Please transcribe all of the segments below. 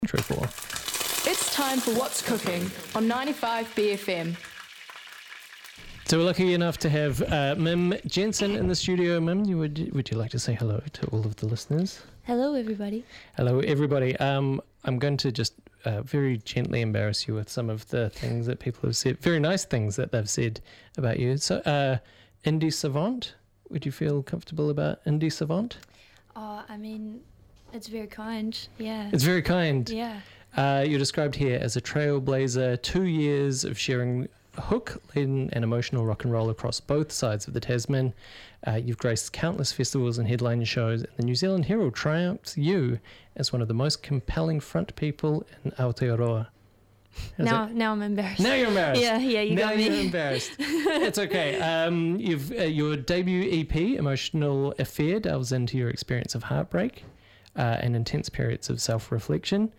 Intro for. It's time for What's Cooking on 95 BFM. So we're lucky enough to have Mim Jensen in the studio. Mim, would you like to say hello to all of the listeners? Hello, everybody. Hello, everybody. I'm going to just very gently embarrass you with some of the things that people have said, very nice things that they've said about you. So, Indie Savant, would you feel comfortable about Indie Savant? Oh, I mean, it's very kind, yeah. It's very kind. Yeah. You're described here as a trailblazer, 2 years of sharing hook, laden and emotional rock and roll across both sides of the Tasman. You've graced countless festivals and headline shows, and the New Zealand Herald triumphs you as one of the most compelling front people in Aotearoa. Now I'm embarrassed. Now you're embarrassed. Yeah, you now got me. Now you're embarrassed. It's okay. You've your debut EP, Emotional Affair, delves into your experience of heartbreak and intense periods of self-reflection.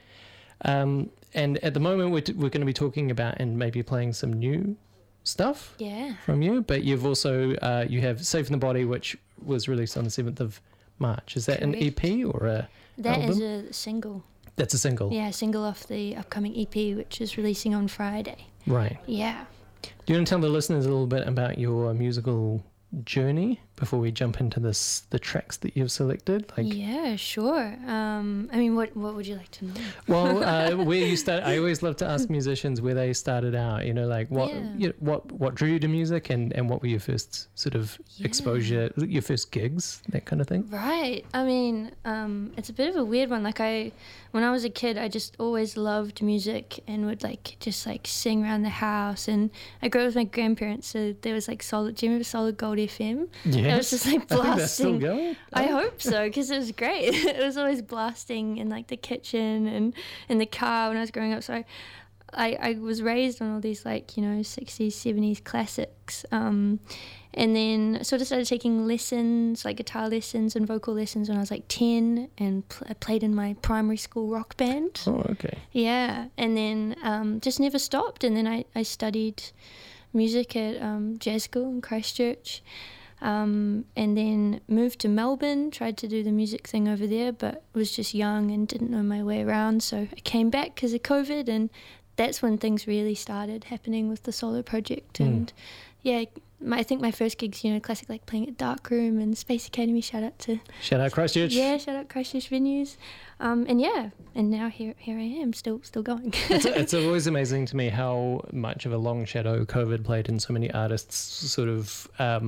And at the moment, we're going to be talking about and maybe playing some new stuff from you. But you've also, you have Safe in the Body, which was released on the 7th of March. Is that Correct. an EP or a That album? is a single. That's a single. Yeah, a single off the upcoming EP, which is releasing on Friday. Right. Yeah. Do you want to tell the listeners a little bit about your musical journey before we jump into the tracks that you've selected? Yeah, sure. I mean, what would you like to know? Well, where you start. I always love to ask musicians where they started out. You know, like what drew you to music, and what were your first sort of exposure, your first gigs, that kind of thing. Right. I mean, it's a bit of a weird one. When I was a kid, I just always loved music and would just sing around the house. And I grew up with my grandparents, so there was solid. Do you remember Solid Gold FM? Yes. It was just blasting. I think that's still going. I hope so, because it was great. It was always blasting in the kitchen and in the car when I was growing up. So I was raised on all these 60s, 70s classics. And then sort of started taking lessons, guitar lessons and vocal lessons when I was 10, and I played in my primary school rock band. Oh, okay. Yeah, and then just never stopped. And then I studied music at jazz school in Christchurch, and then moved to Melbourne, tried to do the music thing over there, but was just young and didn't know my way around. So I came back because of COVID, and that's when things really started happening with the solo project. And yeah, I think my first gigs, classic playing at Darkroom and Space Academy. Shout out Christchurch. Yeah, shout out Christchurch venues. And now here I am, still going. It's always amazing to me how much of a long shadow COVID played in so many artists' sort of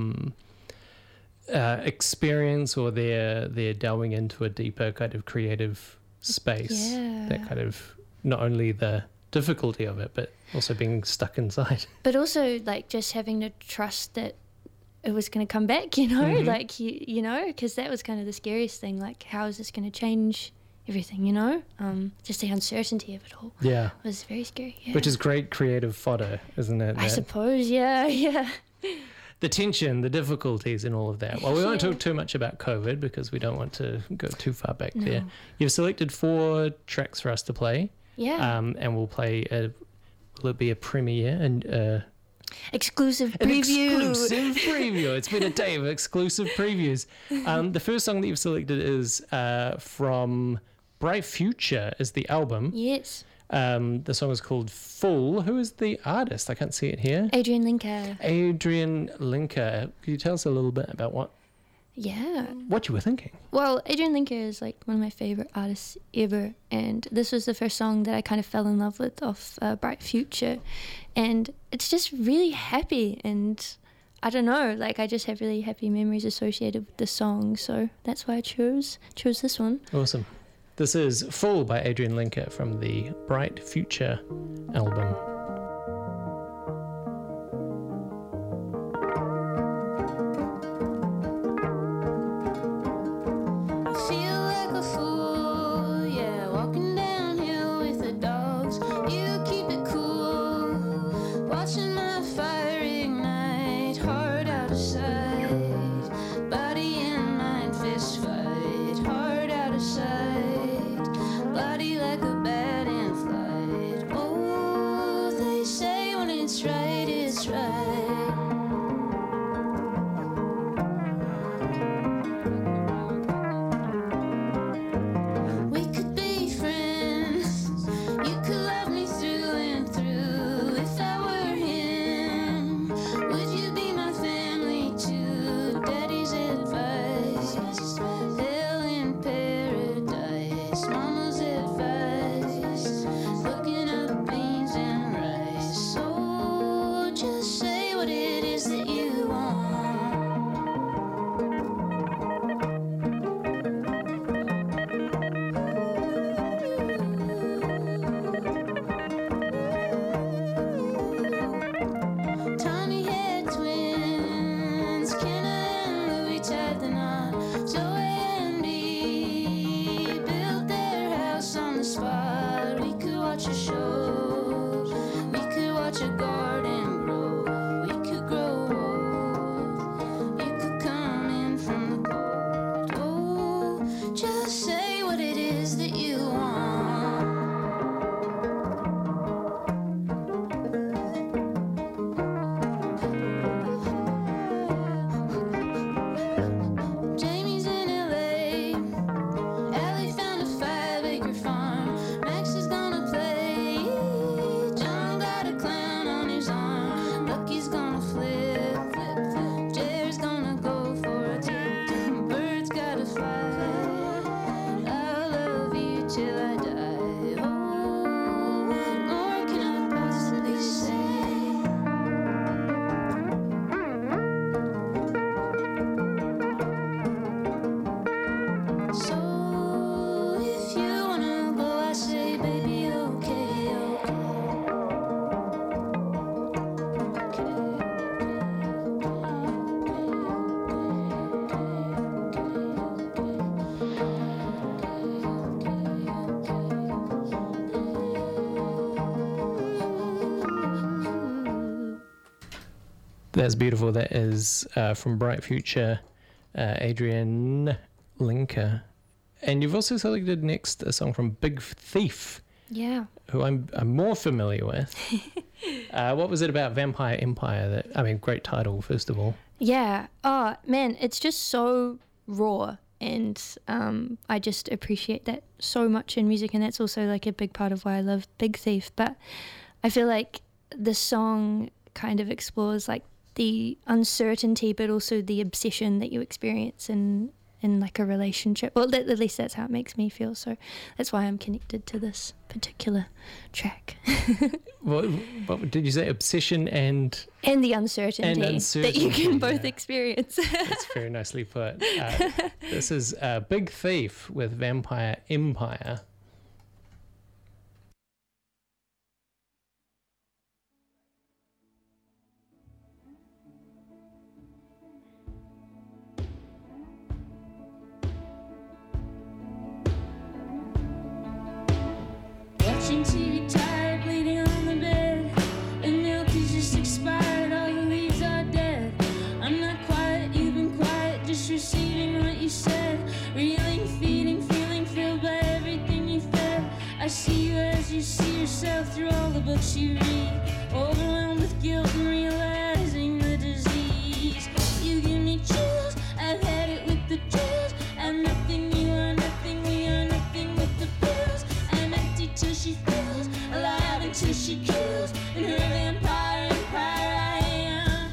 experience, or their delving into a deeper kind of creative space. Yeah. That kind of, not only the difficulty of it, but also being stuck inside. But also just having to trust that it was going to come back, because that was kind of the scariest thing. How is this going to change everything, just the uncertainty of it all. Yeah. Was very scary. Yeah. Which is great creative fodder, isn't it? I suppose, yeah. The tension, the difficulties and all of that. Well, we won't talk too much about COVID because we don't want to go too far back there. You've selected 4 tracks for us to play. Yeah. And we'll play will it be a premiere and exclusive preview. An exclusive preview. It's been a day of exclusive previews. The first song that you've selected is from Bright Future, is the album. Yes. The song is called Full. Who is the artist? I can't see it here. Adrian Linker. Adrian Linker. Could you tell us a little bit about what you were thinking? Well, Adrian Linker is one of my favorite artists ever, and this was the first song that I kind of fell in love with off Bright Future, and it's just really happy, and I don't know, I just have really happy memories associated with the song, so that's why I chose this one. Awesome. This is Full by Adrian Linker from the Bright Future album. Body like a bat in flight. Oh, watch a show. We could watch a garden grow. We could grow old. You could come in from the cold. Oh, just say what it is that you want. Jamie's in LA. Allie found a 5-acre farm. Max is gonna play. John got a clown on his arm. Lucky's gonna flip, flip, flip. Jared's gonna go for a dip. Bird's gotta fly. I'll love you till I die. Oh, what more can I possibly say? So if you wanna go, I say, baby, okay, That's beautiful. That is from Bright Future, Adrian Linker. And you've also selected next a song from Big Thief, Yeah. who I'm more familiar with. What was it about Vampire Empire? Great title, first of all. Yeah. Oh, man, it's just so raw. And I just appreciate that so much in music. And that's also like a big part of why I love Big Thief. But I feel like the song kind of explores like the uncertainty, but also the obsession that you experience in like a relationship. Well, at least that's how it makes me feel. So that's why I'm connected to this particular track. What did you say? Obsession and the uncertainty, that you can both experience. That's very nicely put. This is Big Thief with Vampire Empire. watching TV, tired, bleeding on the bed. The milk is just expired, all the leaves are dead. I'm not quiet, you've been quiet, just receiving what you said. Reeling, feeding, feeling filled by everything you fed. I see you as you see yourself through all the books you read. Overwhelmed with guilt and realizing the disease. You give me chills, I've had it with the chills. I'm nothing, you are nothing, we are nothing with the pills. I'm empty till she feels, alive until she kills. In her vampire empire I am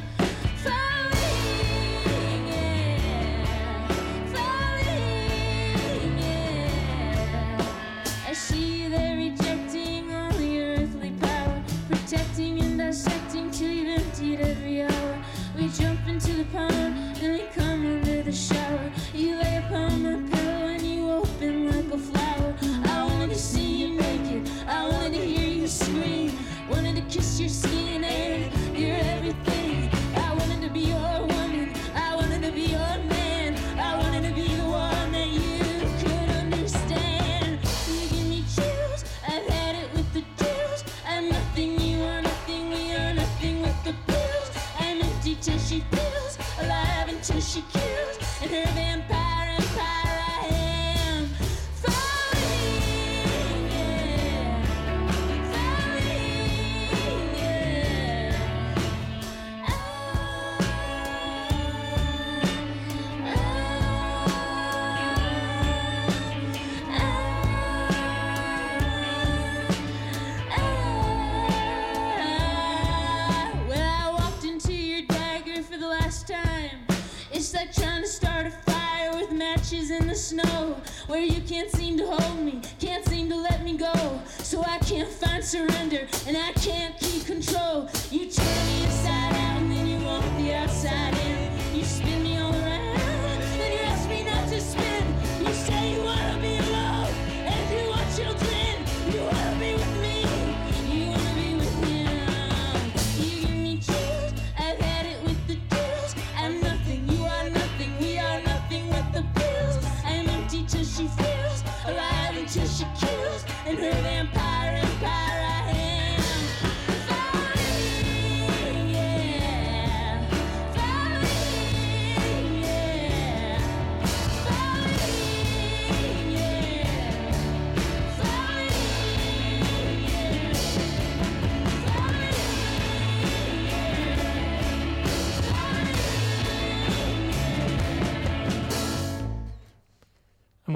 falling, yeah, falling, yeah. I see you there rejecting all your earthly power, protecting and dissecting till you've emptied every hour. We jump into the pond, then we come under the shower. You lay upon my pillow and you open like a flower. I wanted to see you naked, I wanted to hear you scream. Wanted to kiss your skin and your everything. I wanted to be your woman, I wanted to be your man. I wanted to be the one that you could understand. You give me chills, I've had it with the chills. I'm nothing, you are nothing, we are nothing with the pills. I'm empty till she feels, alive until she kills. In her vampire empire I am falling, yeah, falling, yeah. When I walked into your dagger for the last time, it's like trying to start a fire with matches in the snow, where you can't seem to hold me, can't seem to let me go. So I can't find surrender, and I can't keep control. You turn me inside out, and then you want the outside in. You spin me all around, then you ask me not to spin. You say you wanna be alone, and you want children. You wanna be with me, you wanna be with him. You give me chills, I've had it with the chills. I'm nothing, you are nothing, we are nothing with the pills. I'm empty till she feels, alive until she kills. In her vampire empire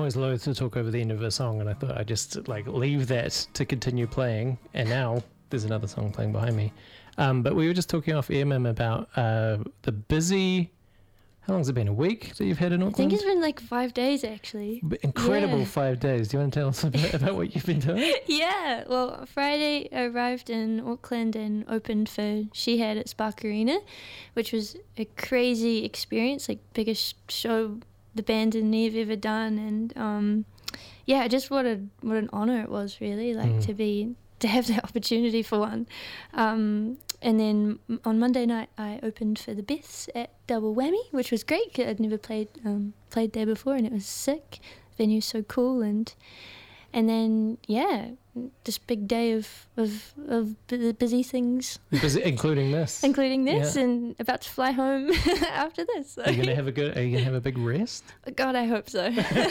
always loath to talk over the end of a song, and I thought I'd just like leave that to continue playing. And now there's another song playing behind me. But we were just talking off air, Mim, about the busy. How long's it been? A week that you've had in I Auckland? think it's been like 5 days actually. Incredible Yeah. 5 days. Do you want to tell us a bit about what you've been doing? Yeah, well, Friday I arrived in Auckland and opened for She Had at Spark Arena, which was a crazy experience, like biggest show the band and me have ever done, and yeah, just what an honor it was, really, like to have that opportunity for one. And then on Monday night I opened for the Beths at Double Whammy, which was great 'cause I'd never played there before, and it was sick. The venue's so cool, and then yeah, this big day of busy things, Including this. including this, Yeah. and about to fly home after this. Are you gonna have a big rest? God, I hope so.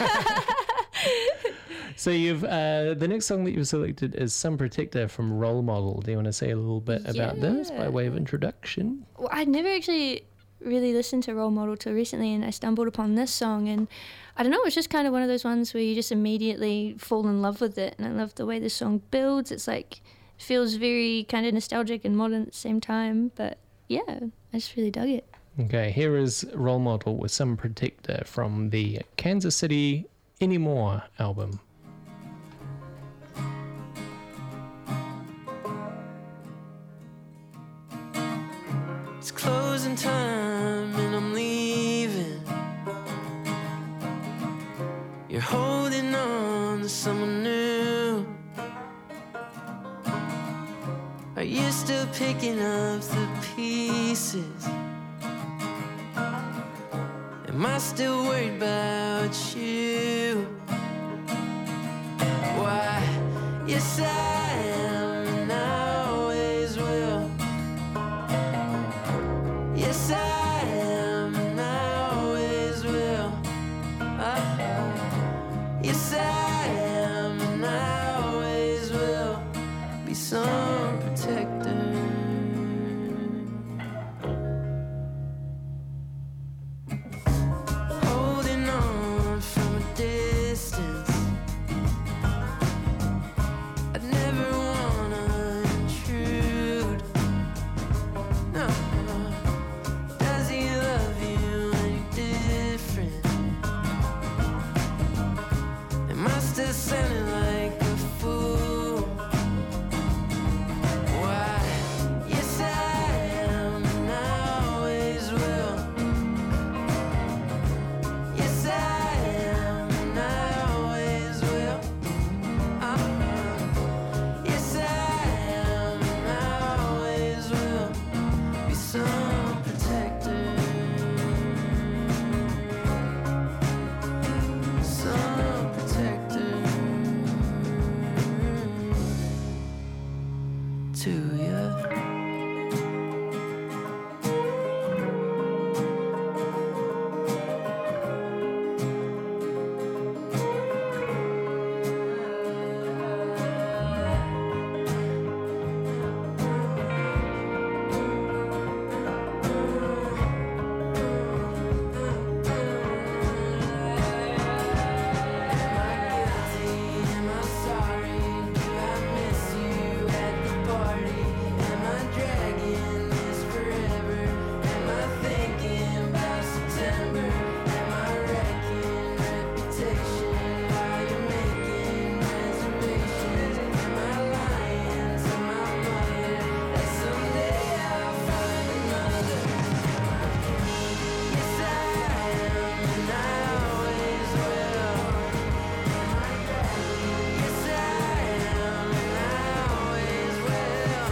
So you've the next song that you've selected is Sun Protector from Role Model. Do you want to say a little bit about this by way of introduction? Well, I'd never actually really listened to Role Model till recently, and I stumbled upon this song, and I don't know, it's just kind of one of those ones where you just immediately fall in love with it, and I love the way the song builds. It's like, it feels very kind of nostalgic and modern at the same time, but yeah, I just really dug it. Okay, here is Role Model with Sun Protector from the Kansas City Anymore album. It's closing time and I'm leaving. You're holding on to someone new. Are you still picking up the pieces? Am I still worried about you? Why? Yes, I am, and I always will. Yes, I am, and I always will. Yes, I am, and I always will be some protector. Holding on from a distance. I'd never wanna intrude. No. Does he love you any different? Am I still sounding like a fool? Why? Yes, I am, and I always will. Yes, I am, and I always will. Yes, I am, and I always will be some protector. Some protector to you. Am I sorry? Do I miss you at the party? Am I dragging this forever? Am I thinking about September? Am I wrecking reputation while you're making reservations? Am I lying to my mother that someday I'll find another? Yes, I am, and I always will. Yes, I am, and I always will.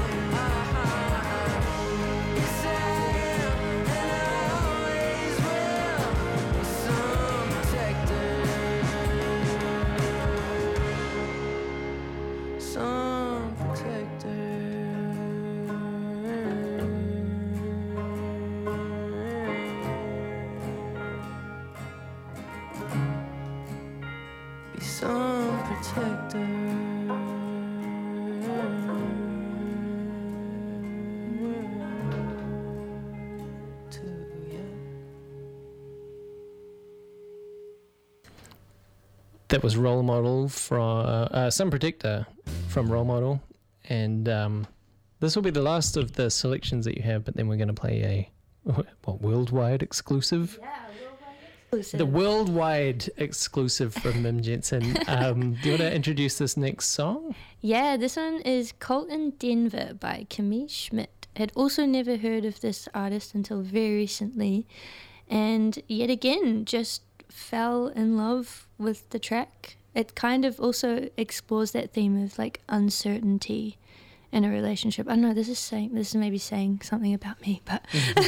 Yes, I am, and I always will. Be some protector. Some protector. Be some protector. To you. That was Role Model from Sun Protector from Role Model. And this will be the last of the selections that you have, but then we're going to play a worldwide exclusive. The worldwide exclusive from Mim Jensen. Do you want to introduce this next song? Yeah, this one is Colton Denver by Camille Schmidt. Had also never heard of this artist until very recently. And yet again, just fell in love with the track. It kind of also explores that theme of like uncertainty in a relationship. I don't know, this is maybe saying something about me, but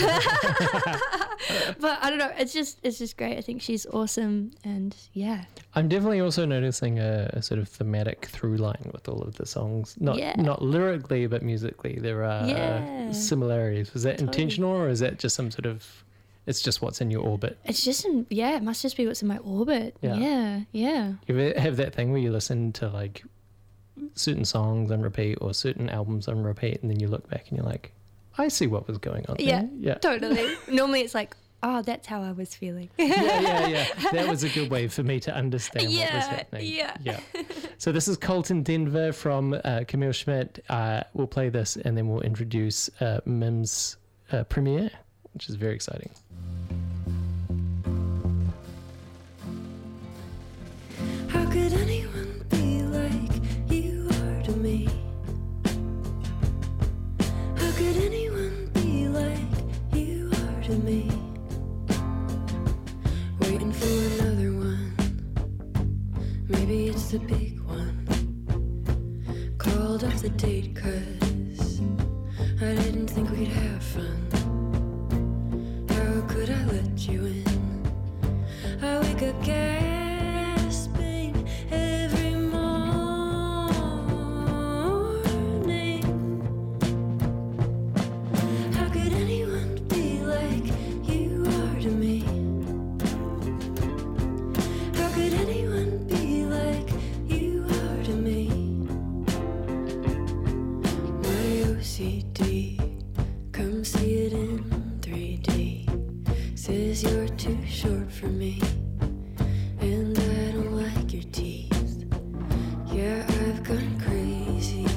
but I don't know, it's just great. I think she's awesome, and yeah. I'm definitely also noticing a sort of thematic through line with all of the songs. Not lyrically, but musically. There are similarities. Was that intentional, or is that just some sort of, it's just what's in your orbit? It's just it must just be what's in my orbit. Yeah. You ever have that thing where you listen to like certain songs on repeat or certain albums on repeat, and then you look back and you're like, I see what was going on there. Yeah, totally. Normally it's like, oh, that's how I was feeling. Yeah. That was a good way for me to understand what was happening. Yeah. So this is Colton Denver from Camille Schmidt. We'll play this and then we'll introduce Mim's premiere, which is very exciting. How could anyone be like you are to me? How could anyone be like you are to me? Waiting for another one. Maybe it's the big one. Called off the date 'cause I didn't think we'd have fun. How could I let you in? I wake up gasping every morning. How could anyone be like you are to me? How could anyone be like you are to me? My OCD, come see it in 3D. Says you're too short for me, and I don't like your teeth. Yeah, I've gone crazy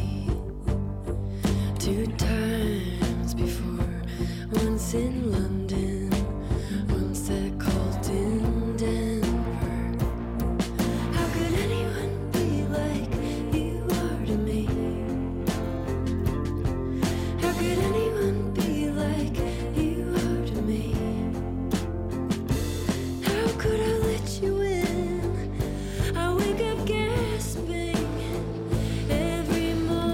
2 times before. Once in London, once at Colton, Denver. How could anyone be like you are to me? How could anyone be like you are to me? How could I let you in? I wake up gasping every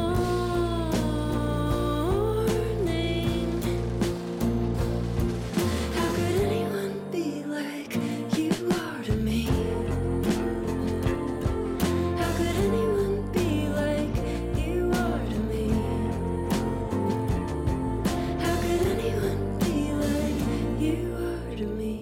morning. How could anyone be like you are to me? How could anyone be like you are to me? How could anyone be like you are to me?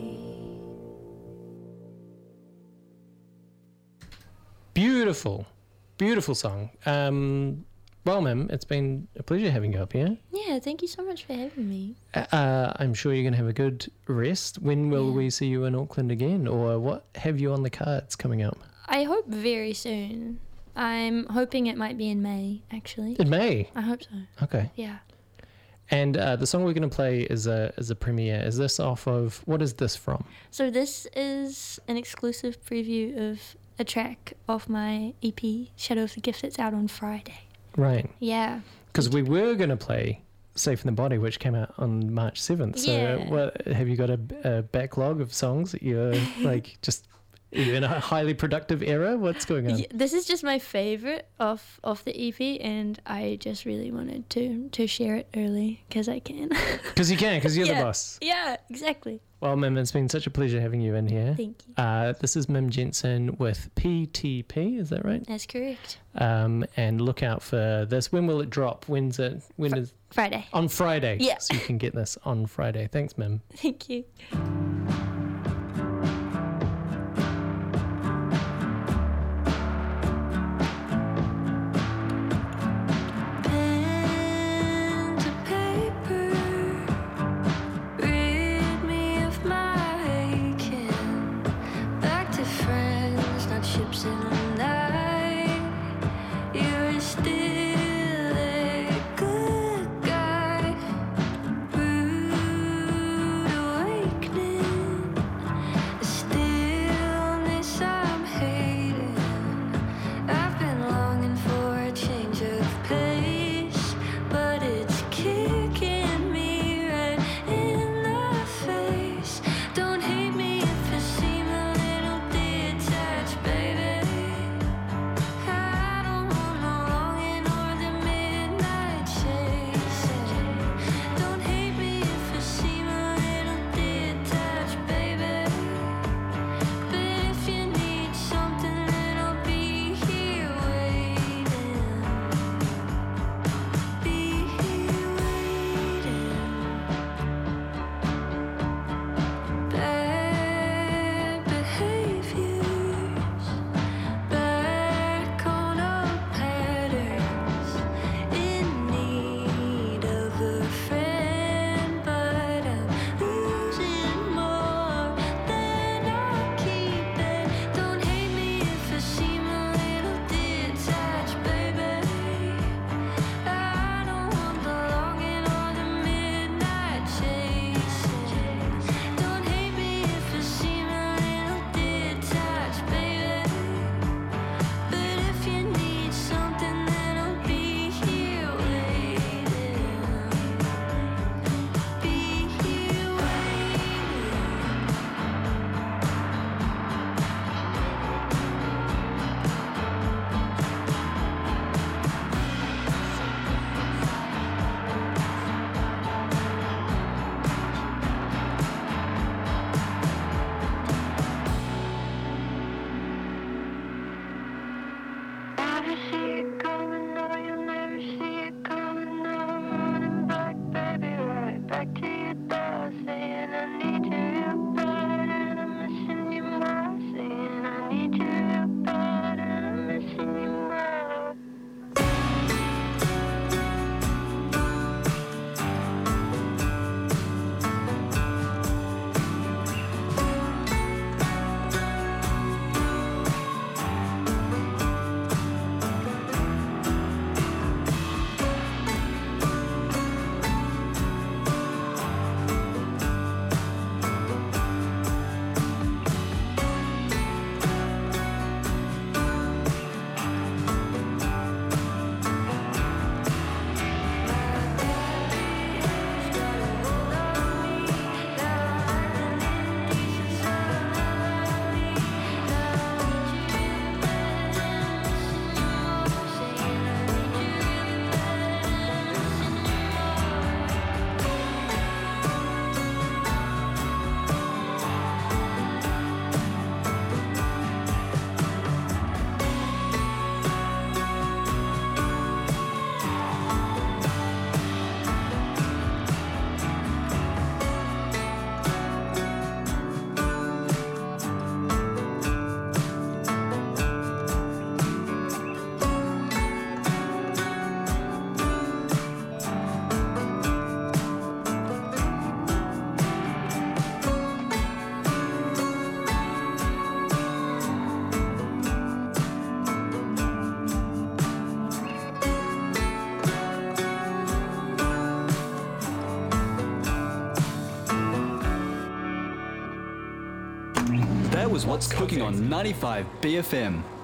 Beautiful song. Well, Mim, it's been a pleasure having you up here. Yeah, thank you so much for having me. I'm sure you're going to have a good rest. When will we see you in Auckland again, or what have you on the cards coming up? I hope very soon. I'm hoping it might be in May, actually. In May? I hope so. Okay. Yeah. And the song we're going to play is a premiere. Is this off of, what is this from? So this is an exclusive preview of a track off my EP, Shadow of the Gift, that's out on Friday. Right. Yeah. Because we were going to play Safe in the Body, which came out on March 7th. So Yeah. have you got a backlog of songs that you're like just you're in a highly productive era? What's going on? Yeah, this is just my favorite off the EP, and I just really wanted to share it early because I can. Because you can, because you're the boss. Yeah, exactly. Well, Mim, it's been such a pleasure having you in here. Thank you. This is Mim Jensen with PTP, is that right? That's correct. And look out for this. When will it drop? When is Friday. on Friday? Yeah. So you can get this on Friday. Thanks, Mim. Thank you. Pen to paper, rid me of my aching. Back to friends, not ships That was What's Cooking on 95 BFM.